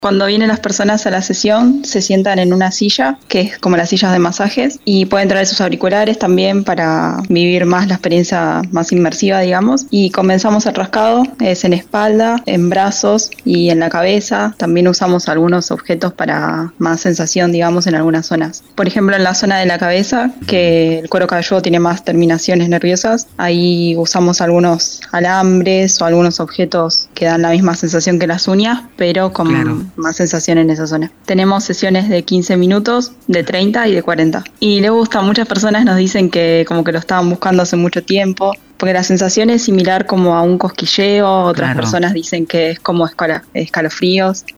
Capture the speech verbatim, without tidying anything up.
Cuando vienen las personas a la sesión, se sientan en una silla, que es como las sillas de masajes, y pueden traer sus auriculares también para vivir más la experiencia más inmersiva, digamos. Y comenzamos el rascado, es en espalda, en brazos y en la cabeza. También usamos algunos objetos para más sensación, digamos, en algunas zonas. Por ejemplo, en la zona de la cabeza, que el cuero cabelludo tiene más terminaciones nerviosas, ahí usamos algunos alambres o algunos objetos que dan la misma sensación que las uñas, pero con claro. más sensación en esa zona. Tenemos sesiones de quince minutos, de treinta y de cuarenta. Y le gusta, muchas personas nos dicen que como que lo estaban buscando hace mucho tiempo, porque la sensación es similar como a un cosquilleo, otras claro. personas dicen que es como escala, escalofríos.